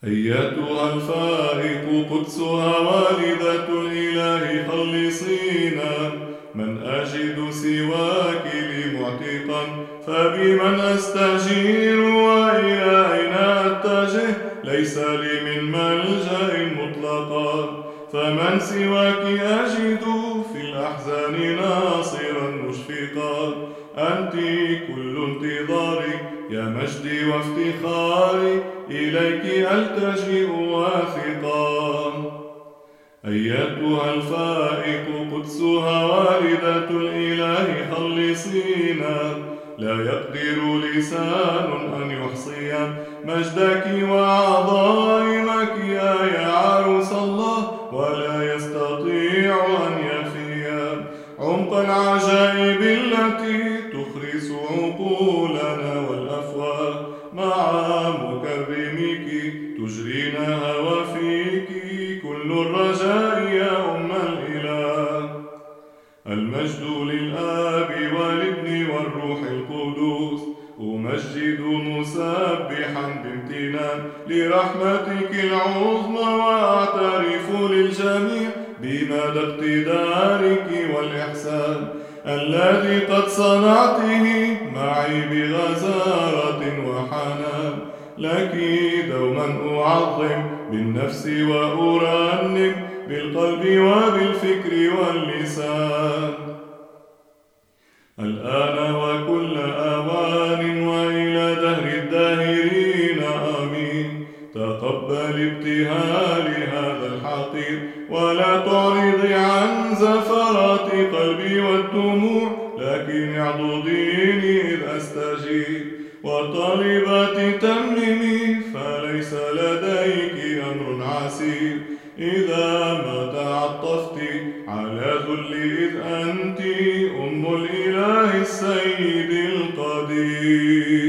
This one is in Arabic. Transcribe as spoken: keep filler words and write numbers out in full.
أيتها الفائق قدسها والدة الإله خلصينا، من أجد سواك لي معتقا فبمن أستجير وإلى أين أتجه؟ ليس لي من ملجأ مطلقا، فمن سواك أجد في الأحزان ناصرا مشفقا. أنت كل انتظاري يا مجدي وافتخاري، إليك ألتجئ واثقا. أيتها الفائق قدسها والدة الإله خلصينا، لا يقدر لسان أن يحصي مجدك وعظائمك يا عروس الله، ولا يستطيع أن يفي عمق العجائب التي تخرس عقولنا والأفواه. مع مكرمك تجرينا وفيك كل الرجاء يا أم الإله. المجد للآب والابن والروح القدوس، أمجد مسبحا بامتنان لرحمتك العظمى، وأعترف للجميع بمدى اقتدارك والإحسان الذي قد صنعته معي بغزارة وحنان. لك دوما أعظم بالنفس وأرنم بالقلب وبالفكر واللسان، الآن وكل آوان وإلى دهر الداهرين آمين. تقبل ابتهال هذا الحقير، ولا تعرضي عن زفرات قلبي والدموع، لكن اعضديني إذ أستجيب وطالبات تممي، فليس لديك أمر عسير إذا ما تعطفت على ذلي، إذ أنت أم الإله السيد القدير.